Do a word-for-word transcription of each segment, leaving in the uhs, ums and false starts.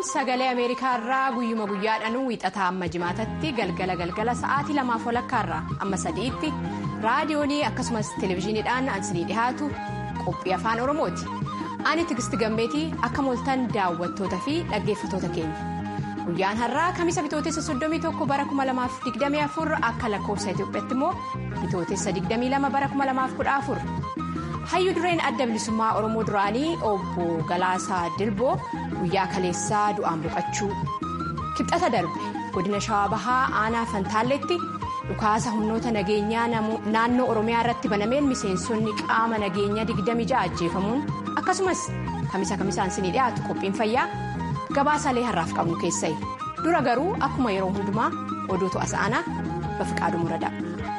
sagalee Ameerikaa irraa guyyuma guyyaadhaan wiixataa amma jimaatatti galgala galgala sa'aatii lamaaf walakkaa irraa amma sadiitti raadiyoonii akkasumas televezyiiniidhaan ansinii dhihaatu qophii afaan Oromooti. Ani Tigisti Gammeetii akka mooltan daawwattoota fi dhaggeeffattoota keenya. Guyyaan har'aa Kamisa Bitootessa soddomii tokko bara kuma lamaaf digdamii afur akka lakkoofsa Itoophiyaatti immoo Bitootessa digdamii lama bara kuma lamaaf kudha afur. Hayyuu dureen adda bilisummaa Oromoo duraanii obbo Galaasaa Dilboo guyyaa kaleessaa du'aan boqachuu. Kibxata darbe godina Shawaa Bahaa aanaa Fantaalleetti dhukaasa humnoota nageenyaa naannoo Oromiyaa irratti banameen miseensonni qaama nageenyaa digdamii ja'a ajjeefamuun akkasumas kamisa kamisaan sinii dhiyaatu qophiin fayyaa gabaasaalee har'aaf qabnu keessai. Dura garuu akkuma yeroo hundumaa oduutu as aanaa Bafiqaaduu Muradaa.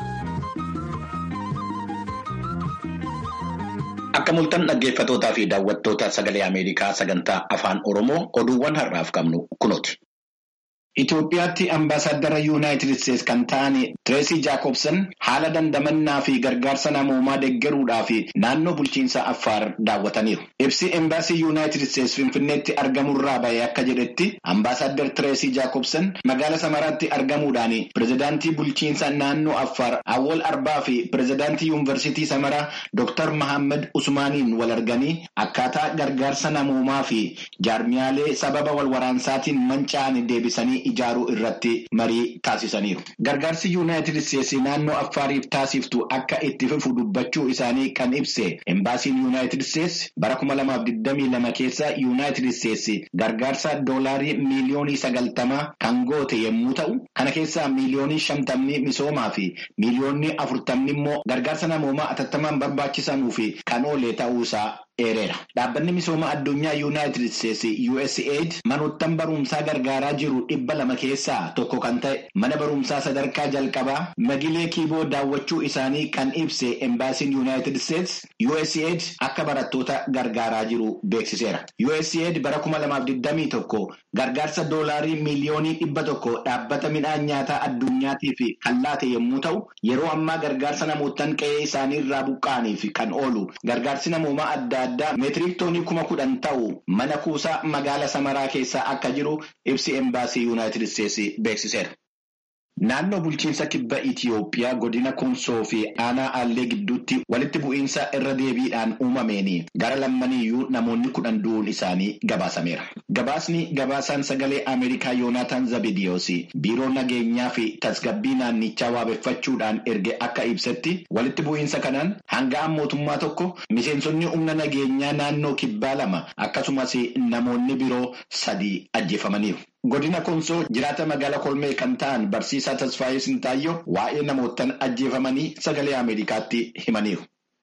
Akka mul'atan dhaggeeffattootaa fi daawwattoota sagalee Ameerikaa sagantaa afaan Oromoo oduuwwan har'aaf qabnu kunooti. Itoophiyaatti ambaasaadara Yuunaayitid Isteetsi kan ta'an Tireesii Jaakobsan haala dandamannaa fi gargaarsa namoomaa deeggaruudhaa fi naannoo bulchiinsa Affaar daawwataniiru. Ibsi embaasii Yuunaayitid Isteetsi Finfinneetti argamurraa bahee akka jedhetti ambaasaadar Tireesii Jaakobsan magaala Samaraatti argamuudhaan pirezidaantii bulchiinsa naannoo Affaar Awwal Arbaa fi pirezidaantii yuunivarsiitii Samaraa Dooktar Mahammad Usmaaniin wal arganii akkaataa gargaarsa namoomaa fi jaarmiyaalee sababa wal waraansaatiin manca'an deebisanii ijaaruu irratti marii taasisaniiru. Gargaarsi Yuunaayitid Isteetsi naannoo Affaariif taasiftu akka itti fufu dubbachuu isaanii kan ibse embaasiin Yuunaayitid Isteetsi bara kuma lamaaf digdamii lama keessa Yuunaayitid Isteetsi gargaarsa doolaarii miiliyoonii sagaltamaa kan goote yommuu ta'u, kana keessaa miiliyoonii shantamni misoomaa fi miiliyoonni afurtamni immoo gargaarsa namoomaa atattamaan barbaachisanuu fi kan oole ta'uusaa eereera. Dhaabbanni misooma addunyaa Yuunaayitid Isteetsi U S A I D manoottan barumsaa gargaaraa jiru dhibba lama keessaa tokko kan ta'e mana barumsaa sadarkaa jalqabaa Magilee Kiiboo daawwachuu isaanii kan ibse embaasiin Yuunaayitid Isteetsi U S A I D akka barattoota gargaaraa jiru beeksiseera. U S A I D bara kuma lamaaf digdamii tokko gargaarsa doolaarii miiliyoonii dhibba tokko dhaabbata midhaan nyaataa addunyaatiif kan laate yommuu ta'u, yeroo ammaa gargaarsa namoottan qe'ee isaanii irraa buqqa'aniif kan oolu gargaarsi namoomaa adda addaa meetiriik toonii kuma kudhan ta'u mana kuusaa magaala Samaraa keessaa akka jiru ibsi embaasii Yuunaayitid Isteetsi beeksiseera. Naannoo bulchiinsa kibba Itiyoophiyaa godina Konsoo fi aanaa Aallee gidduutti walitti bu'iinsa irra deebiidhaan uumameen gara lammaniyyuu namoonni kudhan du'uun isaanii gabaasameera. Gabaasni gabaasaan sagalee Ameerikaa Yoonaataan Zabidiyoos biiroo nageenyaa fi tasgabbii naannichaa waabeffachuudhaan erge akka ibsetti walitti bu'iinsa kanaan hanga'an mootummaa tokko miseensonni humna nageenyaa naannoo kibbaa lama akkasumas namoonni biroo sadii ajjeefamaniiru. Godina Konsoo jiraata magaalaa Kolmee kan ta'an barsiisaa Tasfaayee Sintaayyoo waa'ee namoottan ajjeefamanii sagalee Ameerikaatti himaniiru.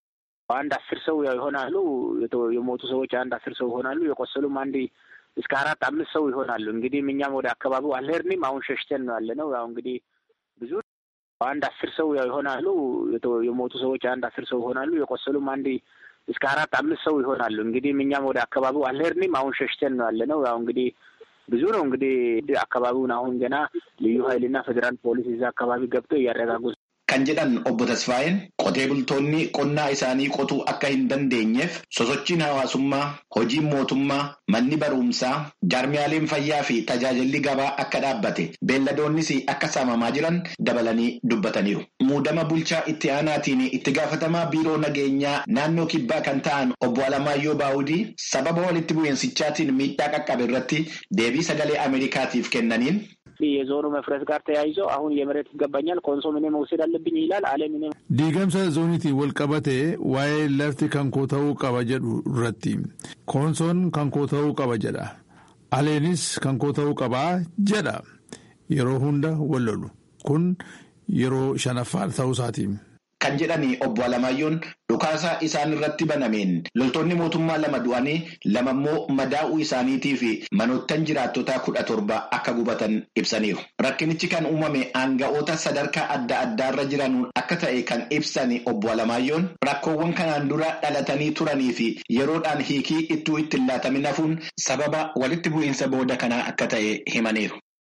አንድ አስር ሰው ይሆናሉ የሞቱ ሰዎች አንድ አስር ሰው ይሆናሉ የቆሰሉም አንድ እስከ አራት አምስት ሰው ይሆናሉ። እንግዲህ እኛም ወደ አካባቢው አልሄድንም አሁን ሸሽተን ነው ያለነው። ያው እንግዲህ ብዙ አንድ አስር ሰው ይሆናሉ የሞቱ ሰዎች አንድ አስር ሰው ይሆናሉ የቆሰሉም አንድ እስከ አራት አምስት ሰው ይሆናሉ። እንግዲህ እኛም ወደ አካባቢው አልሄድንም አሁን ሸሽተን ነው ያለነው። ያው እንግዲህ ብዙ ነው እንግዲህ አካባቢውን አሁን ገና ልዩ ኃይልና ፌደራል ፖሊስ እዛ አካባቢ ገብቶ እያረጋጉ kan jedhan obbo Tasfaayeen qotee bultoonni qonnaa isaanii qotuu akka hin dandeenyeef sosochiin hawaasummaa, hojiin mootummaa, manni barumsaa, jaarmiyaaleen fayyaa fi tajaajilli gabaa akka dhaabbate beelladoonnis akka saamamaa jiran dabalanii dubbataniiru. Muudama bulchaa itti aanaatiin itti gaafatamaa biiroo nageenyaa naannoo kibbaa kan ta'an obbo Alamaayyoo Baawudii sababa walitti bu'iinsichaatiin miidhaa qaqqabe irratti deebii sagalee Ameerikaatiif kennaniin. የዞኑ መፍረስ ጋር ተያይዞ አሁን የመሬት ይገባኛል ኮንሶ ምን መውሰድ አለብኝ ይላል አለ ምን ዲገምሳ ዞኒቲ ወልቀበቴ ዋይ ለፍቲ ከንኮተው ቀበጀዱ ረቲ ኮንሶን ከንኮተው ቀበጀዳ አሌኒስ ከንኮተው ቀባ ጀዳ የሮ ሁንዳ ወለሉ ኩን የሮ ሸነፋር ተውሳቲ kan jedhani obbo Alamayyoon dhukaasa isaan irratti banameen loltoonni mootummaa lama du'anii lama immoo madaa'uu isaaniitii fi manoottan jiraattotaa kudha torba akka gubatan ibsaniiru. Rakkinichi kan uumame aanga'oota sadarkaa adda addaarra jiranuun akka ta'e kan ibsani obbo Alamayyoon rakkoowwan kanaan dura dhalatanii turanii fi yeroodhaan hiikii ittuu itti hin laatamin hafuun sababa walitti bu'iinsa booda kanaa akka ta'e himaniiru.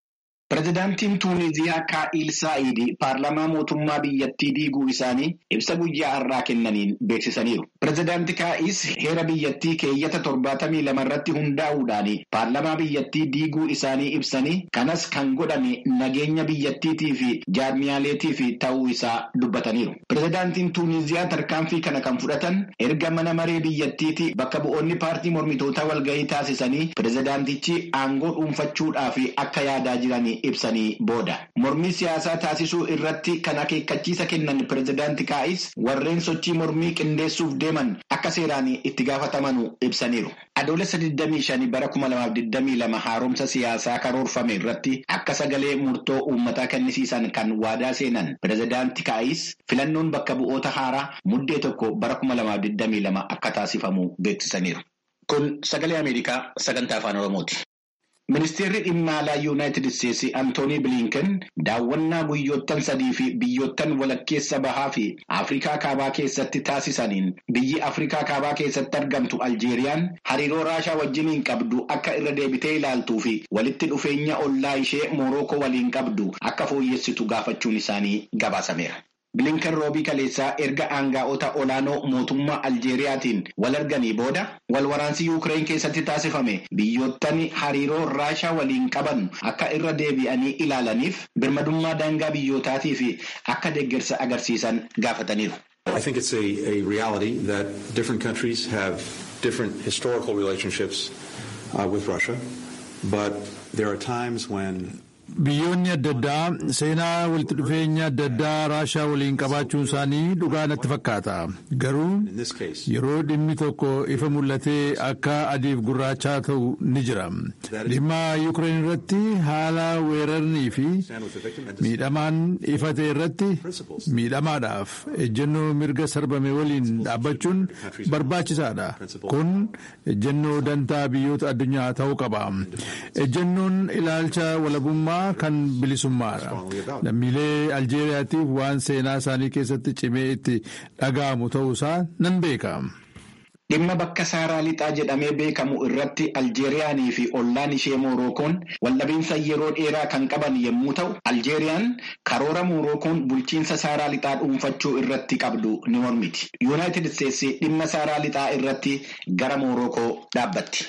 Pireezidaantiin Tuuniziyaa Kaa'il Saa'id paarlamaa mootummaa biyyattii diiguu isaanii ibsa guyyaa har'aa kennaniin beeksisaniiru. Pireezidaanti Kaa'is heera biyyattii keeyyata torbaatamii lama irratti hundaa'uudhaan paarlamaa biyyattii diiguu isaanii ibsanii kanas kan godhame nageenya biyyattiitii fi jaarmiyaaleetiif ta'uu isaa dubbataniiru. Pireezidaantiin Tuuniziyaa tarkaanfii kana kan fudhatan erga mana maree biyyattiitii bakka bu'oonni paartii mormitootaa walgahii taasisanii pireezidaantichi aangoo dhuunfachuudhaaf akka yaadaa jiranii ibsanii booda. Mormii siyaasaa taasisuu irratti kan akeekkachiisa kennan pireezidaanti Kaa'is warreen sochii mormii qindeessuuf deeman akka seeraan itti gaafataman ibsaniiru. Adoolessa digdamii shan bara kuma lamaaf digdamii lama haaromsa siyaasaa karoorfame irratti akka sagalee murtoo uummataa kennisiisan kan waadaa seenan pireezidaanti Kaa'is filannoon bakka bu'oota haaraa muddee tokko bara kuma lamaaf digdamii lama akka taasifamu beeksisaniiru. Kun sagalee Ameerikaa sagantaa afaan Oromooti. Ministeerri dhimma alaa Yuunaayitid Isteetsi Antoonii Bilinken daawwannaa guyyoottan sadii fi biyyoottan walakkeessa bahaa fi Afrikaa kaabaa keessatti taasisaniin biyyi Afrikaa kaabaa keessatti argamtu Aljeeriyaan hariiroo Raashaa wajjiniin qabdu akka irra deebitee ilaaltuu fi walitti dhufeenya ollaa ishee Moorookoo waliin qabdu akka fooyyessitu gaafachuun isaanii gabaasameera. Bilinken roobii kaleessaa erga aangaa'ota olaanoo mootummaa Aljeeriyaatiin wal arganii booda wal waraansi Yuukireen keessatti taasifame biyyoottan hariiroo Raashaa waliin qaban akka irra deebi'anii ilaalaniif birmadummaa daangaa biyyootaatii fi akka deeggarsa agarsiisan gaafataniiru. I think it's a, a reality that different countries have different historical relationships uh, with Russia, but there are times when Biyyoonni adda addaa seenaa walitti dhufeenya adda addaa Raashaa waliin qabaachuun isaanii dhugaa natti fakkaata. Garuu yeroo dhimmi tokko ifa mul'atee akka adiif gurraachaa ta'u ni jira. Dhimma Yuukireen irratti haala weerarnii fi miidhamaan ifatee irratti miidhamaadhaaf ejjennoo mirga sarbame waliin dhaabbachuun barbaachisaadha. Kun ejjennoo dantaa biyyoota addunyaa ta'uu qaba. Ejjennoon ilaalcha walabummaa kan bilisummaadha. Lammiilee Aljeeriyaatiif waan seenaa isaanii keessatti cimee itti dhaga'amu ta'uusaa nan beeka. Dhimma bakka Saaraa Lixaa jedhamee beekamu irratti Aljeeriyaanii fi ollaan ishee Moorookoon waldhabiinsa yeroo dheeraa kan qaban yommuu ta'u, Aljeeriyaan karoora Moorookoon bulchiinsa Saaraa Lixaa dhuunfachuu irratti qabdu ni mormiti. Yuunaayitid Isteetsi dhimma Saaraa Lixaa irratti gara Moorookoo dhaabbatti.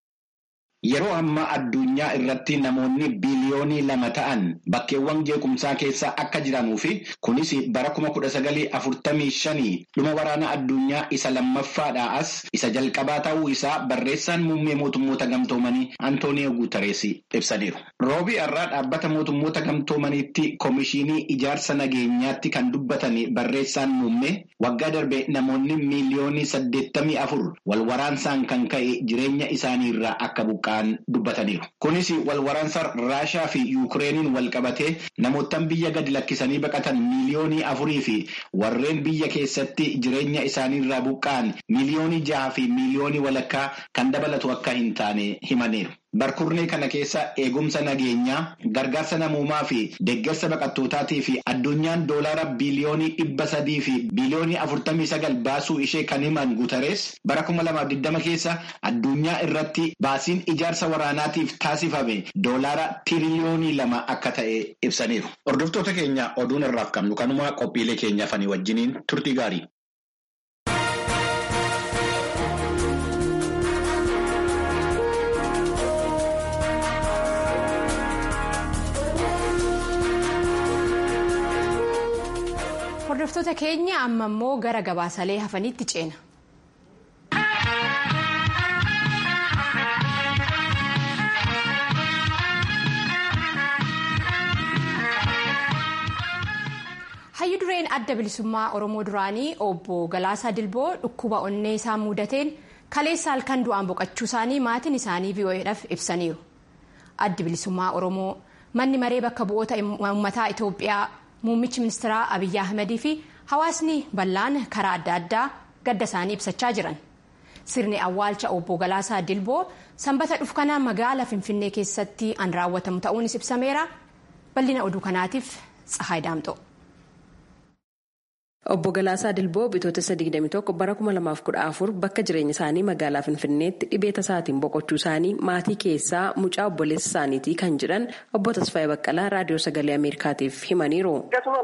Yeroo ammaa addunyaa irratti namoonni biliyoonii lama ta'an bakkeewwan jeequmsaa keessa akka jiranuu fi kunis bara kuma kudha sagalii afurtamii shanii dhuma waraana addunyaa isa lammaffaadhaa as isa jalqabaa ta'uu isaa barreessaan muummee mootummoota gamtoomanii Antooniyoo Guuterees ibsaniiru. Roobii har'aa dhaabbata mootummoota gamtoomaniitti komishinii ijaarsa nageenyaatti kan dubbatan barreessaan muummee waggaa darbe namoonni miliyoonii saddeettamii afur wal waraansaan kan ka'e jireenya isaaniirraa akka buqqa'an dubbataniiru. Kunis wal waraansa Raashaa fi Yuukireeniin wal qabatee namootaan biyya gadi lakkisanii baqatan miliyoonii afurii fi warreen biyya keessatti jireenya isaaniirraa buqqa'an miliyoonii jaha fi miliyoonii walakkaa kan dabalatu akka hin taane himaniiru. Barkurnee kana keessa eegumsa nageenyaa, gargaarsa namoomaa fi deeggarsa baqattootaatii fi addunyaan doolaara biliyoonii dhibba sadii fi biliyoonii afurtamii sagal baasuu ishee kan himan Guuterees bara kuma lamaaf digdama keessa addunyaa irratti baasiin ijaarsa waraanaatiif taasifame doolaara tiriliyoonii lama akka ta'e ibsaniiru. Hordoftoota keenya oduun irraaf qabnu kanuma qophiilee keenya fanii wajjiniin turtii gaarii. Hordoftoota keenya amma immoo gara gabaasalee hafaniitti ceena. Hayyu dureen adda bilisummaa Oromoo duraanii obbo Galaasaa Dilboo dhukkuba onnee isaa mudateen kaleessa halkan du'aan boqachuu isaanii maatiin isaanii V O E'dhaaf ibsaniiru. Addi bilisummaa Oromoo manni maree bakka bu'oota uummataa Itoophiyaa Muummichi ministeeraa Abiyyi Ahmedii fi hawaasni bal'aan karaa adda addaa gadda isaanii ibsachaa jiran. Sirni awwaalcha obbo Galaasaa Dilboo sanbata dhufkanaa magaalaa Finfinnee keessatti an raawwatamu ta'uunis ibsameera. Bal'ina oduu kanaatiif Tsahaay Daamxoo. Obbo Galaasaa Dilboo bitootessa digdamii tokko bara kuma lamaaf kudha afur bakka jireenya isaanii magaalaa Finfinneetti dhibee tasaatiin boqochuu isaanii maatii keessaa mucaa obboleessa isaaniitii kan jedhan obbo Tasfaayee Baqqalaa raadiyoo sagalee Ameerikaatiif himaniiru.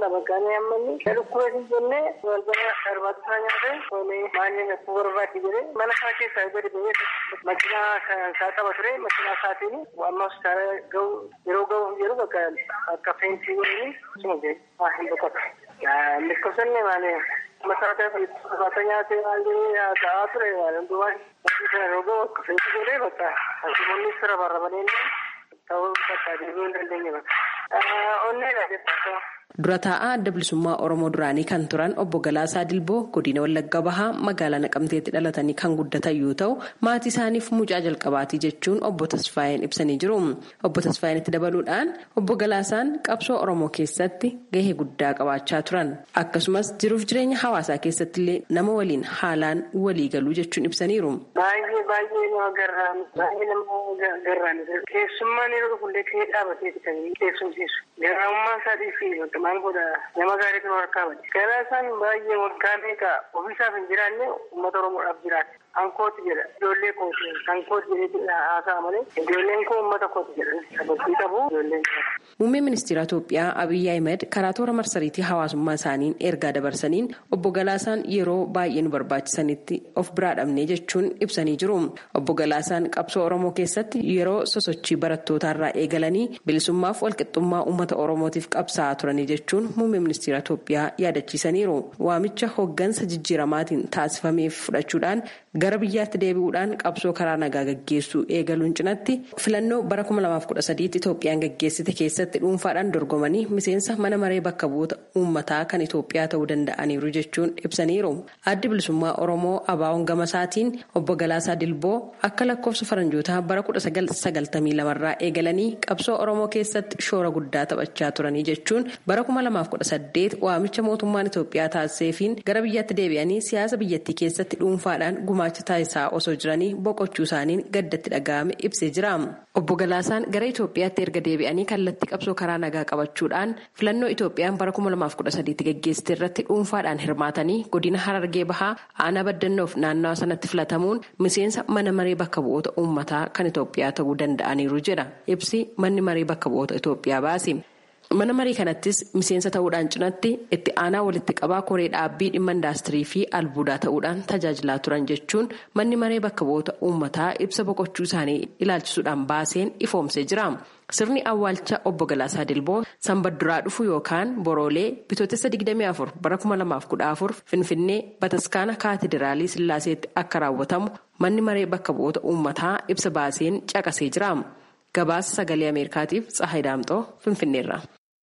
Miskosanne malee masaata fatanya ta'anii haasa'aa ture waan duwwaan isa roga kafeetti godhee bakka asumonni sira barbaadanii ta'uu bakka deebi'uu hin dandeenye bakka onneedha jechuudha. Dura taa'aa adda bilisummaa Oromoo duraanii kan turan obbo Galaasaa Dilboo godina Wallagga Bahaa magaalaa Naqamteetti dhalatanii kan guddatan yoo ta'u maatii isaaniif mucaa jalqabaatii jechuun obbo Tasfaayeen ibsanii jiru. Obbo Tasfaayeen itti dabaluudhaan obbo Galaasaan qabsoo Oromoo keessatti gahee guddaa qabaachaa turan. Akkasumas jiruuf jireenya hawaasaa keessatti illee nama waliin haalaan walii galuu jechuun ibsaniiru. Baay'ee baay'ee nama garraan baay'ee nama garraan keessummaan yeroo fuullee kee dhaabatee kan keessumsiisu. Garraamummaan isaatii fi maal godha nama gaariitu harkaa bade. Galaasaan baay'ee waggaa meeqa ofiisaaf hin jiraanne uummata Oromoodhaaf jiraate. Ankooti jedha ijoollee kooti ankooti jedhee haasa'a malee ijoolleen koo uummata kooti jedha sababii qabu ijoolleen. Muummeen ministeera Itoophiyaa Abiyyi Ahmed karaa toora marsariitii hawaasummaa isaaniin ergaa dabarsaniin obbo Galaasaan yeroo baay'ee nu barbaachisanitti of biraa dhabnee jechuun ibsanii jiru. Obbo Galaasaan qabsoo Oromoo keessatti yeroo sosochii barattootaarraa eegalanii bilisummaaf walqixxummaa uummata Oromootiif qabsaa'aa turanii jechuun muummee ministeera Itoophiyaa yaadachiisaniiru. Waamicha hoggansa jijjiiramaatiin taasifameef fudhachuudhaan gara biyyaatti deebi'uudhaan qabsoo karaa nagaa gaggeessuu eegaluun cinatti filannoo bara kuma lamaaf kudha sadiitti Itoophiyaan gaggeessite keessatti dhuunfaadhaan dorgomanii miseensa mana maree bakka bu'oota uummataa kan Itoophiyaa ta'uu danda'aniiru jechuun ibsaniiru. Addi bilisummaa Oromoo Abaawoon Gamasaatiin obbo Galaasaa Dilboo akka lakkoofsa faranjootaa bara kudha sagal sagaltamii lamarraa eegalanii qabsoo Oromoo keessatti shoora guddaa taphachaa turanii jechuun bara kuma lamaaf kudha saddeet waamicha mootummaan Itoophiyaa taasiseefiin gara biyyaatti deebi'anii siyaasa biyyattii keessatti dhuunfaadhaan gumaacha taasisaa osoo jiranii boqochuu isaaniin gaddatti dhaga'ame ibsee jira. Obbo Galaasaan gara Itoophiyaatti erga deebi'anii kallattii qabsoo karaa nagaa qabachuudhaan filannoo Itoophiyaan bara kuma lamaaf kudha sadiitti gaggeessite irratti dhuunfaadhaan hirmaatanii godina Harargee Bahaa aanaa Baddannoof naannawa sanatti filatamuun miseensa mana maree bakka bu'oota uummataa kan Itoophiyaa ta'uu danda'aniiru jedha ibsi manni maree bakka bu'oota Itoophiyaa baase. Mana marii kanattis miseensa ta'uudhaan cinatti itti aanaa walitti qabaa koree dhaabbii dhimma indaastirii fi albuudaa ta'uudhaan tajaajilaa turan jechuun manni maree bakka bu'oota uummataa ibsa boqochuu isaanii ilaalchisuudhaan baaseen ifoomsee jira. Sirni awwaalcha obbo Galaasaa Dilboo sanbadduraa dhufu yookaan boroolee bitootessa digdamii afur bara kuma lamaaf kudha afur Finfinnee Bataskaana Kaatidiraalii Sillaaseetti akka raawwatamu manni maree bakka bu'oota uummataa ibsa baaseen caqasee jira. Gabaasa sagalee Ameerikaatiif Tsahaay Daamxoo Finfinneerra.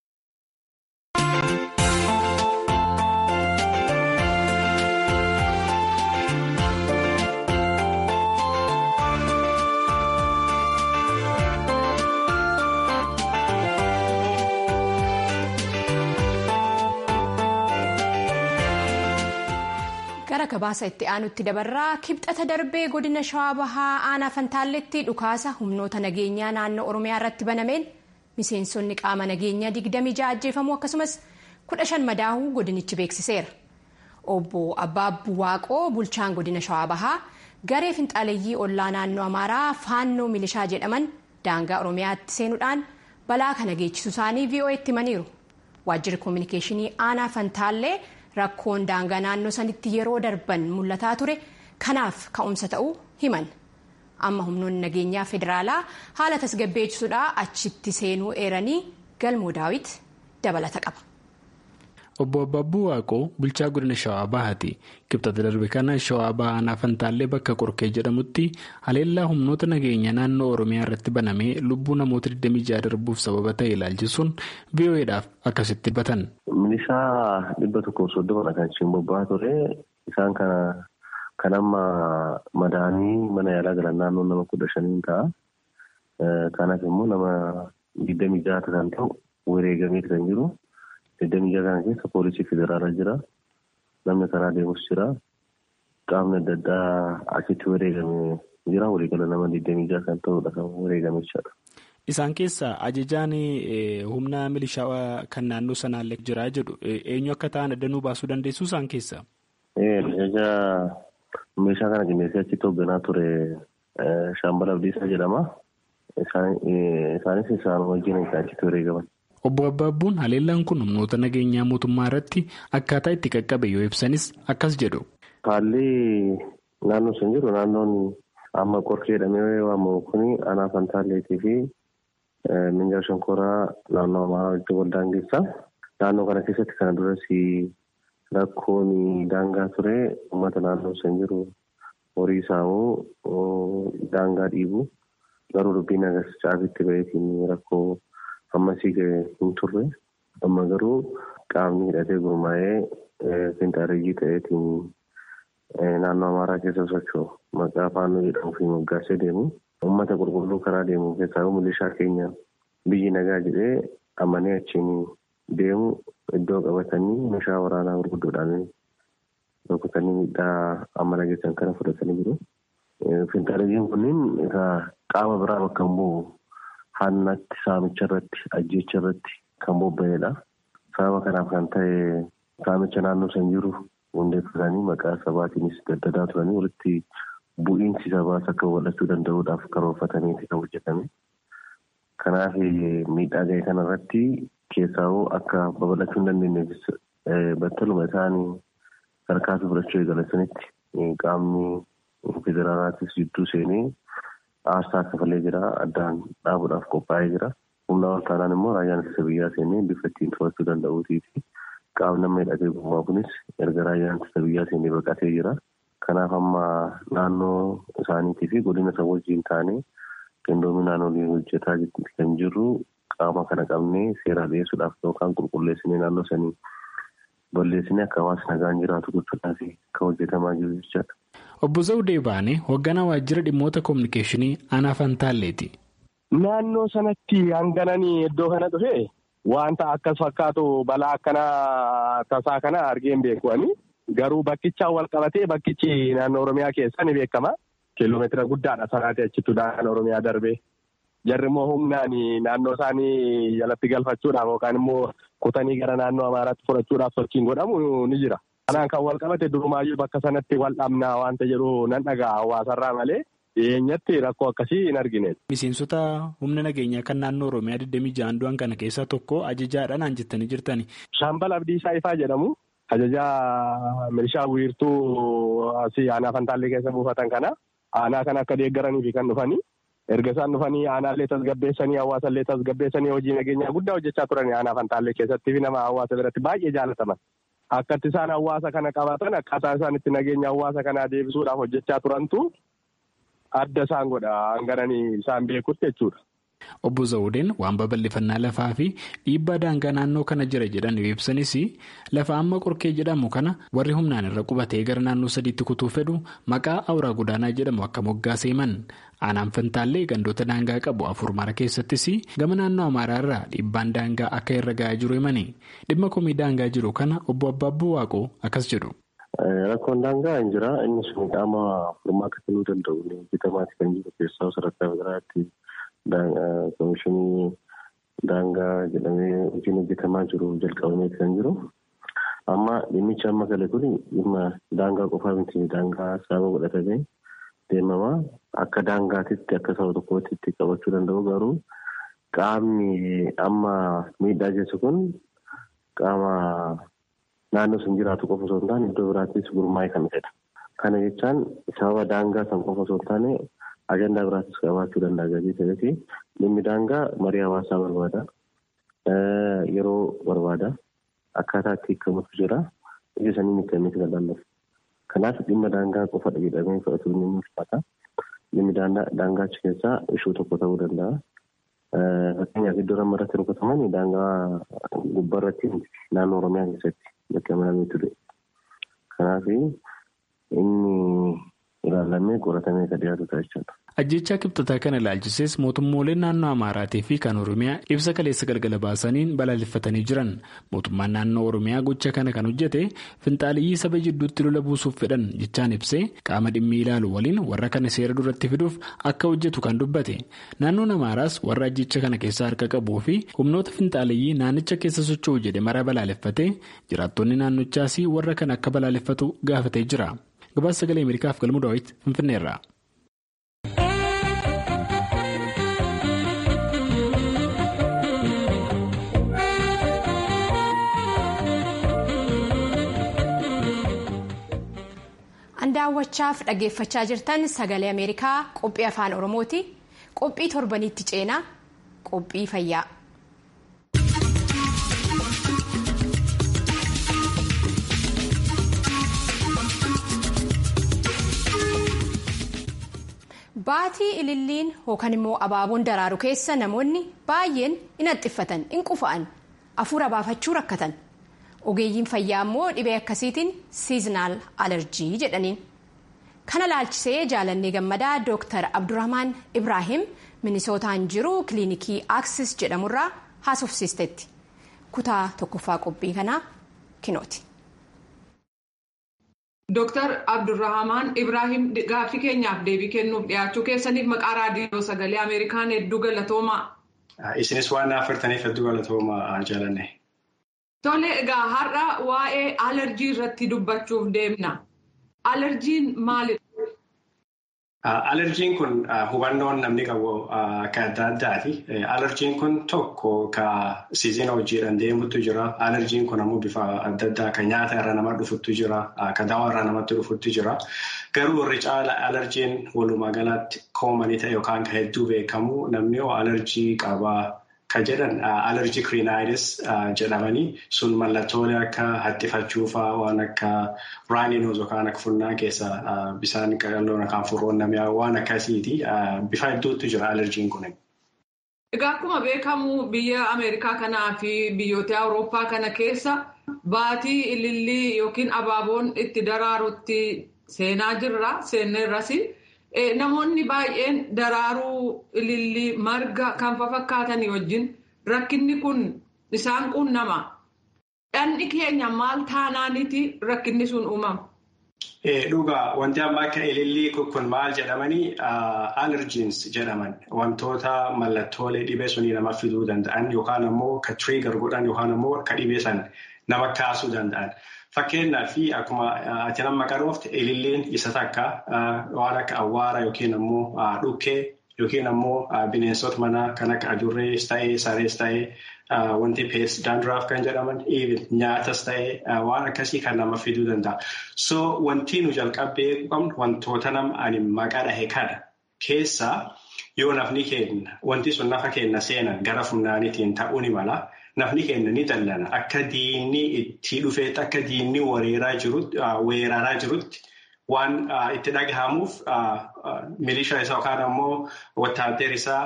Gara gabaasa itti aanutti dabarraa kibxata darbee godina Shawaa Bahaa aanaa Fantaalletti dhukaasa humnoota nageenyaa naannoo Oromiyaa irratti banameen miseensonni qaama nageenyaa digdamii ja'a ajjeefamuu akkasumas kudha shan madaa'uu godinichi beeksiseera. Obbo Abbaabbuu Waaqoo bulchaan godina Shawaa Bahaa garee finxaaleeyyii ollaa naannoo Amaaraa faannoo milishaa jedhaman daangaa Oromiyaatti seenuudhaan balaa kana geessisu isaanii V O A tti himaniiru. Waajjirri koominikeeshinii aanaa Fantaallee rakkoon daangaa naannoo sanitti yeroo darban mul'ataa ture kanaaf ka'umsa ta'uu himan. Amma humnoonni nageenyaa federaalaa haala tasgabbeessuudhaa achitti seenuu eeranii galmoo daawit dabalata qaba. Obbo Abbaabbuu Waaqoo bulchaa godina Shawaa Bahaati. Kibxata darbe kana Shawaa Bahaa aanaa Fantaallee bakka Qorkee jedhamutti haleellaa humnoota nageenyaa naannoo Oromiyaa irratti banamee lubbuu namoota digdamii ja'a darbuuf sababa ta'e ilaalchisuun V O A'dhaaf akkasitti dubbatan. Milishaa dhibba tokkoof soddoma kan isheen bobba'aa ture. Isaan kana kan amma madaanii mana yaalaa galan naannoo nama kudha shaniin ta'a. Kanaaf immoo nama digdamii ja'a kan ta'u wareegamee kan jiru. Digdamii ja'a kana keessa poolisii federaalaa jira. Namni karaa deemus jira. Qaamni adda addaa achitti wareegamee jira. Waliigala nama digdamii ja'a kan ta'udha kan wareegame jechuudha. Isaan keessaa ajajaan humna milishaa kan naannoo sanaallee jira jedhu eenyu akka ta'an addanuu baasuu dandeessu isaan keessaa? Ajajaa meeshaa kana qindeessee achitti hoogganaa ture Shaambal Abdiisaa jedhama. Isaanis isaan wajjin achitti wareegaman. Obbo Abbaabbuun haleellaan kun humnoota nageenyaa mootummaa irratti akkaataa itti qaqqabe yoo ibsanis akkas jedhu. Haalli naannoo sun jiru naannoon amma qorkee jedhamee waamamu kuni aanaa Fantaalleetii fi Minjaar Shonkoraa naannoo Amaaraa wajjin wal daangeessa. Naannoo kana keessatti kana duras rakkoon daangaa ture uummata naannoo sun jiru horii saamuu daangaa dhiibu garuu dubbiin agarsiisa caafitti baheetiin rakkoo ammasii ga'e hin turre amma garuu qaamni hidhatee gurmaa'ee finxaaleeyyii ta'eetiin naannoo Amaaraa keessa socho'u maqaa faannoo jedhamuu fi moggaasee deemu uummata qulqulluu karaa deemu keessaa milishaa keenya biyyi nagaa jedhee amanee achiin deemu iddoo qabatanii meeshaa waraanaa gurguddoodhaan rukutanii miidhaa amma nageessan kana fudhatanii jiru. Finxaaleeyyiin kunniin qaama biraa bakka hin bu'u hannatti saamicha irratti ajjeecha irratti kan bobba'edha. Sababa kanaaf kan ta'e saamicha naannoo san jiru hundeeffatanii maqaa sabaatiinis daddadaa turanii walitti bu'iinsi sabaas akka wal'achuu danda'uudhaaf karoorfataniiti kan hojjetame. Kanaaf miidhaa ga'e kanarratti keessaa'uu akka babal'achuu hin dandeenyeef battaluma isaanii harkaatu fudhachuu eegalatanitti qaamni federaalaatis jidduu seenee aarsaa kafalee jira. Addaan dhaabuudhaaf qophaa'ee jira. Humna ol taanaan immoo raayyaan ittisa biyyaa seenee bifa ittiin to'achuu danda'uutiifi qaamni nama hidhatee gurmaa kunis erga raayyaan ittisa biyyaa seenee baqatee jira. Kanaaf amma naannoo isaaniitii fi godina isa wajjin taanee qindoominaan olii hojjetaa kan jirru qaama kana qabnee seeraa dhiyeessuudhaaf yookaan qulqulleessinee naannoo sanii balleessinee akka hawaasni nagaan jiraatu gochuudhaaf kan hojjetamaa jiru jechaadha. Obbo Zawudee Baanee hoogganaa waajjira dhimmoota koominikeeshinii aanaa Fantaalleeti. Naannoo sanatti hangananii iddoo kana dhufe wanta akkas fakkaatu balaa akkanaa tasaa kana argeen beeku'anii garuu bakkichaan wal qabatee bakkichi naannoo Oromiyaa keessa ni beekama. Kiiloomeetira guddaadha sanaati achitti naannoo Oromiyaa darbee. Jarri immoo humnaan naannoo isaanii jalatti galfachuudhaaf yookaan immoo kutanii gara naannoo Amaaraatti fudhachuudhaaf sochiin godhamu ni jira. Kanaan kan wal qabate durumaayyuu bakka sanatti wal dhabnaa wanta jedhu nan dhagaa hawaasarraa malee dhiyeenyatti rakkoo akkasii hin argine. Miseensota humna nageenyaa kan naannoo Oromiyaa digdamii ja'an du'an kana keessaa tokko ajajaadhaan jettanii jirtani. Shaambal Abdiisaa Ifaa jedhamu ajajaa milishaa wiirtuu asii aanaa Fantaallee keessa buufatan kana aanaa kana akka deeggaraniifi kan dhufanii erga isaan dhufanii aanaallee tasgabbeessanii hawaasallee tasgabbeessanii hojii nageenyaa guddaa hojjechaa turanii aanaa Fantaallee keessatti fi nama hawaasa biratti baay'ee jaalataman. Akkatti isaan hawaasa kana qabatan akkaataa isaan itti nageenya hawaasa kanaa deebisuudhaaf hojjechaa turantu adda isaan godha hangananii isaan beekutti jechuudha. Obbo Zawudeen waan babal'ifannaa lafaa fi dhiibbaa daangaa naannoo kana jira jedhan ibsanis lafa amma qorkee jedhamu kana warri humnaan irra qubatee gara naannoo sadiitti kutuu fedhu maqaa awuraa godaanaa jedhamu akka moggaasee himan. Aanaan Fantaallee gandoota daangaa qabu afur mara keessattis gama naannoo Amaaraa irraa dhiibbaan daangaa akka irra ga'aa jiru himani. Dhimma komii daangaa jiru kana obbo Abbaabbuu Waaqoo akkas jedhu. Rakkoon daangaa hin jira. Innis qaama furmaata kennuu danda'u hojjetamaati kan jiru keessaa sadarkaa federaalaatti Komishinii daangaa jedhamee hojiin hojjetamaa jiru jalqabameeti kan jiru. Amma dhimmichi amma gale kun dhimma daangaa qofaa miti daangaa sababa godhatamee deemama. Akka daangaatitti akka saba tokkootti qabachuu danda'u garuu qaamni amma miidhaa geessu kun qaama naannoo sun jiraatu qofa osoo hin taane iddoo biraattis gurmaa'ee kan ta'edha. Kana jechaan sababa daangaa san qofa osoo hin taane ajandaa biraattis qabaachuu danda'a gatii ta'eefi dhimmi daangaa marii hawaasaa barbaada. Yeroo barbaada. Akkaataa itti hiikamutu jira. Ija sanii miidhameeti kan laallatu. Kanaaf dhimma daangaa qofa jedhamee fudhatu ni mul'ata. Dhimmi daangaa achi keessaa ishuu tokko ta'uu danda'a. Fakkeenyaaf iddoo nama irratti rukutaman daangaa gubbaa irratti naannoo Oromiyaa keessatti bakka amanamee ture. Kanaaf inni ilaallamee qoratamee kan dhiyaatu ta'a jechuudha. Ajjechaa kibxataa kana ilaalchisees mootummooleen naannoo Amaaraa fi kan Oromiyaa ibsa kaleessa galgala baasaniin balaaleffatanii jiran. Mootummaan naannoo Oromiyaa gocha kana kan hojjete finxaaliyyii saba jidduutti lola buusuuf fedhan jechaan ibsee qaama dhimmi ilaalu waliin warra kana seera duratti fiduuf akka hojjetu kan dubbate. Naannoon Amaaraas warra ajjecha kana keessaa harka qabuu fi humnoota finxaaliyyii naannicha keessa socho'u jedhe mara balaaleffatee jiraattonni naannichaas warra kana akka balaaleffatu gaafatee jira. Gabaasa sagalee Ameerikaaf galmuu daawwiti Finfinneerraa. daawwachaaf dhaggeeffachaa jirtan sagalee Ameerikaa qophii afaan Oromooti. Qophii torbaniitti ceenaa qophii fayyaa. Baatii ililliin yookaan immoo abaaboon daraaru keessa namoonni baay'een hin haxxiffatan, hin qufa'an, hafuura baafachuu rakkatan. Ogeeyyiin fayyaa immoo dhibee akkasiitiin seasonal allergy jedhaniin. Kana laalchisee jaalannee gammadaa Dooktar Abdurrahman Ibrahim Minisootaan jiru kiliinikii Access jedhamurraa haasofsiisteetti. Kutaa tokkoffaa qophii kanaa kinooti. Dooktar Abdurrahman Ibrahim gaaffii keenyaaf deebii kennuuf dhiyaachuu keessaniif maqaa raadiyoo sagalee Ameerikaan hedduu galatoomaa. Isinis waan afurtaniif hedduu galatoomaa jaalanne. Tole egaa har'a waa'ee alerjii irratti dubbachuuf deemna. Alerjiin maalidha? Alerjiin kun hubannoon namni qabu akka adda addaati. Alerjiin kun tokko ka siizina hojiidhaan deemutu jira. Alerjiin kun ammoo bifa adda addaa kan nyaata irraa nama dhufutu jira. Kan dawaa irraa namatti dhufutu jira. Garuu warri caala alerjiin walumaa galatti koomanii ta'e yookaan kan hedduu beekamu namni alerjii qaba. Kan jedhan allergic rhinitis jedhamanii sun mallattoolee akka haxxifachuufaa waan akka runny nose yookaan akka funyaan keessa bishaan qaqalloon yookaan furroon namyaa waan akkasiiti. Bifa hedduutu jira allergiin kun. Egaa akkuma beekamu biyya Ameerikaa kanaa fi biyyoota Awurooppaa kana keessa baatii ilillii yookiin abaaboon itti daraarutti seenaa jirra seenneerras. Namoonni baay'een daraaruu ilillii marga kan fakkaatanii wajjin rakkinni kun isaan quunnama. Dhandhi keenya maal taanaaniiti rakkinni sun uumama? Dhugaa wanti amma akka ilillii kun maal jedhamanii allergens jedhaman wantoota mallattoolee dhibee sunii nama fiduu danda'an yookaan ammoo ka trigger godhan yookaan ammoo ka dhibee san nama kaasuu danda'an. Fakkeenyaaf akkuma ati nama qaroofte ililliin isa takka waan akka awwaara yookiin ammoo dhukkee yookiin ammoo bineensota manaa kan akka adurrees ta'ee sarees ta'ee wanti pees daandiraaf kan jedhaman nyaatas ta'ee waan akkasii kan nama fiduu danda'a. So wanti nu jalqabee qabnu wantoota nama ani maqaa dhahe kana keessaa yoo nafni keenya wanti sun nafa keenya seenan gara funnaaniitiin ta'uu ni mala. Nafni keenya ni dallana akka diinni itti dhufeetti akka diinni weeraraa jirutti weeraraa jirutti waan itti dhagahamuuf milishaa isaa yookaan ammoo wattaaddeer isaa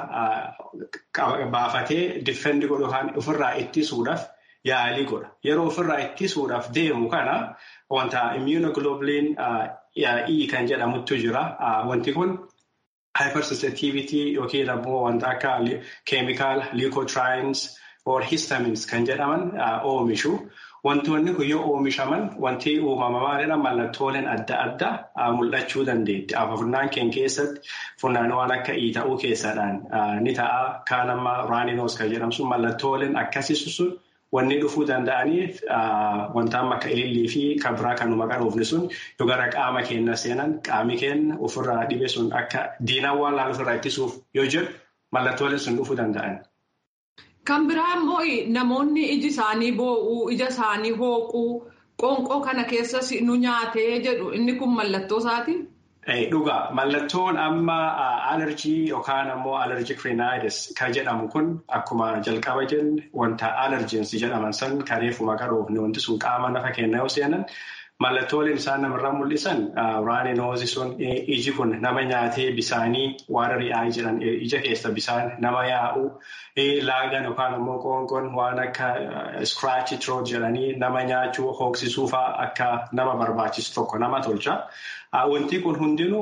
baafatee difendi godhu yookaan ofirraa ittisuudhaaf yaalii godha. Yeroo ofirraa ittisuudhaaf deemu kana wanta immunoglobulin E kan jedhamutu jira. Wanti kun hypersensitivity yookiin ammoo wanta akka chemical leukotrienes or histamines kan jedhaman oomishu. Wantoonni kun yoo oomishaman wanti uumamaadhaan mallattooleen adda addaa mul'achuu dandeetti. Funyaan keenya keessatti funyaan waan akka iita'uu keessaadhaan ni ta'a. Kaan amma runny nose kan jedhamu sun mallattooleen akkasii sun wanni dhufuu danda'aniif wanta amma akka ilillii fi kan biraa kan numa qaroofne sun yoo gara qaama keenya seenan qaami keenya ofirraa dhibee sun akka diinaan waan laal ofirraa ittisuuf yoo jedhu mallattooleen sun dhufuu danda'an. Kan biraa immoo namoonni iji isaanii boo'uu, ija isaanii hooquu, qoonqoo kana keessas nu nyaatee jedhu inni kun mallattoo isaati? Dhugaa mallattoon amma alerjii yookaan ammoo allergic rhinitis kan jedhamu kun akkuma jalqaba jenne wanta allergens jedhaman san kan reefuma qaroofne wanti sun qaama nafa keenya yoo seenan mallattooleen isaan namarraa mul'isan raaniinoozi sun iji kun nama nyaatee bisaanii waararii aayii jedhan ija keessa bisaan nama yaa'u laagan yookaan immoo qoonqoon waan akka scratch throat jedhanii nama nyaachuu hooksisuu fa'aa akka nama barbaachisu tokko nama tolcha. Wanti kun hundinuu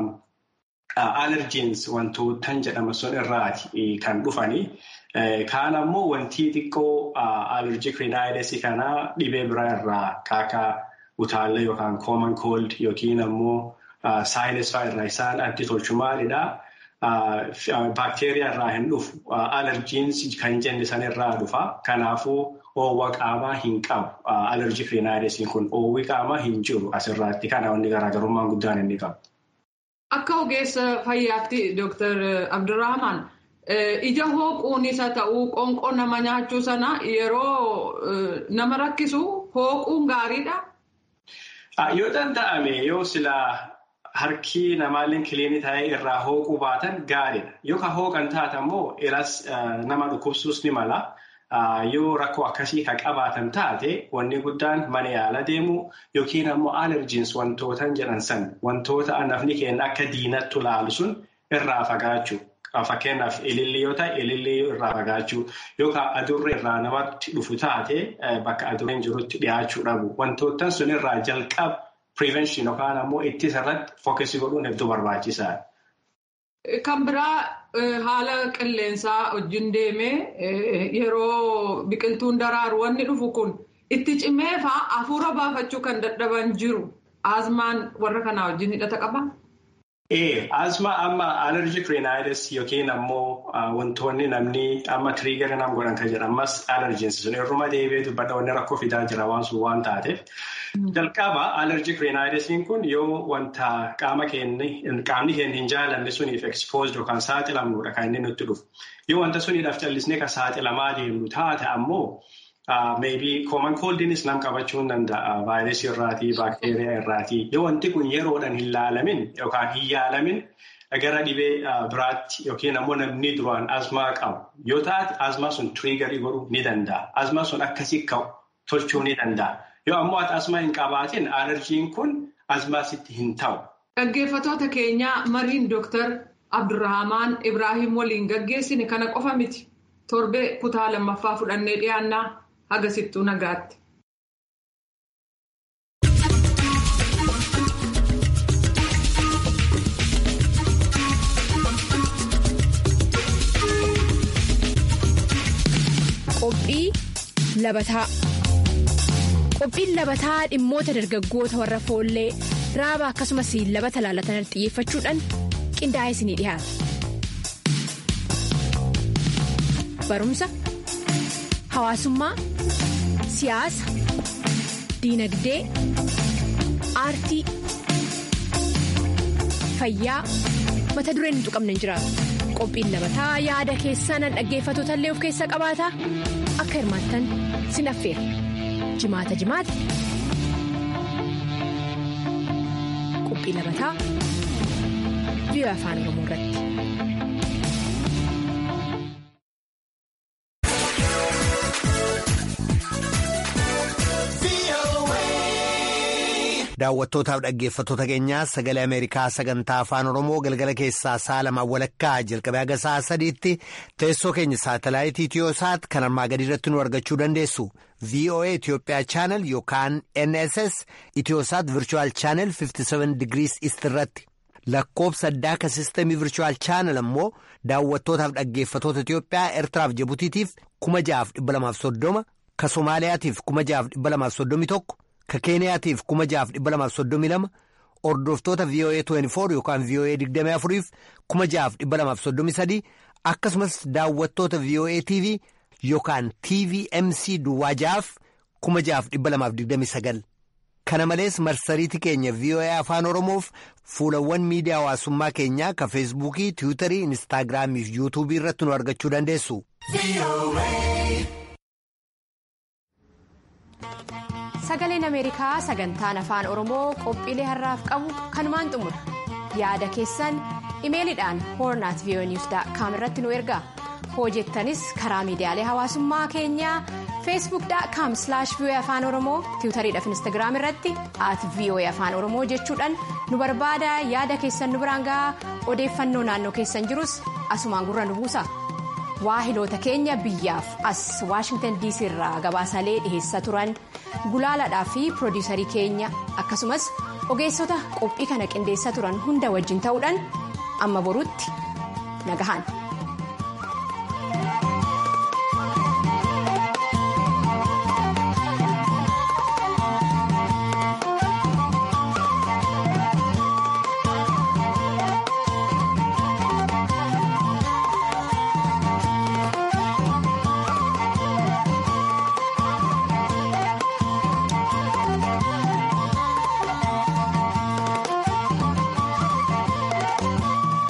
allergens wantootan jedhama sun irraati kan dhufanii. Kaan ammoo wanti xiqqoo allergic rhinitis kana dhibee biraa irraa kaaka utaallee yookaan common cold yookiin ammoo sinus fa'aa irraa isaan addi tolchu maalidha? Baakteeriyaa irraa hin dhufu. Allergens kan jenne san irraa dhufa. Kanaafuu oowwa qaamaa hin qabu. Allergic rhinitis kun oowwi qaamaa hin jiru asirraatti. Kana wanni garaagarummaan guddaan inni qabu. Akka ogeessa fayyaatti Dooktar Abdurrahman. Ija hooquunis haa ta'uu qoonqoo nama nyaachuu sana yeroo nama rakkisu hooquun gaariidha? Yoo danda'ame yoo silaa harki namaallee kiliinii ta'ee irraa hooquu baatan gaariidha. Yoo ka hooqan taate immoo eras nama dhukkubsuus ni mala. Yoo rakkoo akkasii ka qabaatan taate wanni guddaan mana yaala deemu yookiin ammoo allergens wantootan jedhan san wantoota nafni keenya akka diinattu laalu sun irraa fagaachuu. Fakkeenyaaf ilillii yoo ta'e ilillii irraa fagaachuu yookaan adurree irraa namatti dhufu taate bakka adurreen jirutti dhiyaachuu dhabu. Wantootan sun irraa jalqaba prevention yookaan ammoo ittisa irratti fookasii godhuun hedduu barbaachisaadha. Kan biraa haala qilleensaa wajjin deemee yeroo biqiltuun daraaru wanni dhufu kun itti cimee fa'aa hafuura baafachuu kan dadhaban jiru. Asmaan warra kanaa wajjin hidhata qabaa? Ee, asma amma allergic rhinitis yookiin ammoo wantoonni namni amma trigger nam godhan kan jedhamas allergens sun irruma deebi'ee dubbadha wanni rakkoo fidaa jira waan sun waan taateef. Jalqaba allergic rhinitisiin kun yoo wanta qaama keenya qaamni keenya hin jaalanne suniif exposed yookaan saaxilamnudha kan inni nutti dhufu. Yoo wanta suniidhaaf callisnee kan saaxilamaa deemnu taate ammoo maybe common coldinis nam qabachuu danda'a vaayirasii irraatii baakteeriyaa irraatii yoo wanti kun yeroodhaan hin laalamin yookaan hin yaalamin gara dhibee biraatti yookiin ammoo namni duraan asmaa qabu yoo taate asmaa sun triggerii godhuu ni danda'a. Asmaa sun akkasii ka'u tolchuu ni danda'a. Yoo ammoo ati asmaa hin qabaatin alerjiin kun asmaa sitti hin ta'u. Dhaggeeffatoota keenyaa mariin Dooktar Abdurrahman Ibrahim waliin gaggeessine kana qofa miti. Torbee kutaa lammaffaa fudhannee dhiyaannaa. Agasittuu nagaatti. Qophii labataa. Qophiin labataa dhimmoota dargaggoota warra foollee raaba akkasumas labata laalatan xiyyeeffachuudhaan qindaa'ee isinii dhiyaata. Barumsa. Hawaasummaa, siyaasa, diinagdee, aartii, fayyaa mata dureen hin tuqamne hin jiraatu. Qophiin labataa yaada keessan dhaggeeffatoota illee of keessaa qabaata. Akka hirmaattan sin affeera. Jimaata jimaata. Qophii labataa biyya afaan Oromoo irratti. Daawwattootaaf dhaggeeffattoota keenyaa sagalee Ameerikaa sagantaa afaan Oromoo galgala keessaa sa'a lamaa walakkaa jalqabee haga sa'a sadiitti teessoo keenya saatalaayitii Itiyoosaat kan armaa gadii irratti nu argachuu dandeessu. V O A Itiyoophiyaa chaanal yookaan N S S Itiyoosaat Virtual Channel fifty seven Degrees East irratti. Lakkoobsa addaa ka sistemii Virtual Channel ammoo daawwattootaaf dhaggeeffattoota Itiyoophiyaa Eertiraaf Jibutiitiif kuma ja'aaf dhibba lamaaf soddoma, ka Somaaliyaatiif kuma ja'aaf dhibba lamaaf soddomi tokko. Ka Keeniyaatiif kuma ja'aaf dhibba lamaaf soddomii lama, hordoftoota V O A twenty-four yookaan V O A digdamii afuriif kuma ja'aaf dhibba lamaaf soddomii sadii akkasumas daawwattoota V O A T V yookaan T V M C duwwaa ja'aaf kuma ja'aaf dhibba lamaaf digdamii sagal. Kana malees marsariitii keenya V O A Afaan Oromoof fuulawwan miidiyaa hawaasummaa keenyaa ka Feesbuukii, Tiwiitarii, Inistaagiraamii fi Yuutuubii irratti nu argachuu dandeessu. Sagaleen Ameerikaa sagantaan afaan Oromoo qophiilee har'aaf qabu kanumaan xumura. Yaada keessan imeeliidhaan horn at v o a news dot com irratti nu ergaa. Hojjettanis karaa miidiyaalee hawaasummaa keenyaa feesbuuk dot com slash voa afaan oromoo tiwutariidhaaf instaagiraam irratti at voa afaan oromoo jechuudhaan nu barbaada yaada keessan nu biraan gahaa odeeffannoo naannoo keessan jirus asumaan gurra nu buusa. waahiloota keenya biyyaaf as waashingtan diisii irraa gabaasalee dhiheessaa turan gulaaladhaa fi piroodiisarii keenya akkasumas ogeessota qophii kana qindeessaa turan hunda wajjin ta'uudhaan amma borutti nagahaan.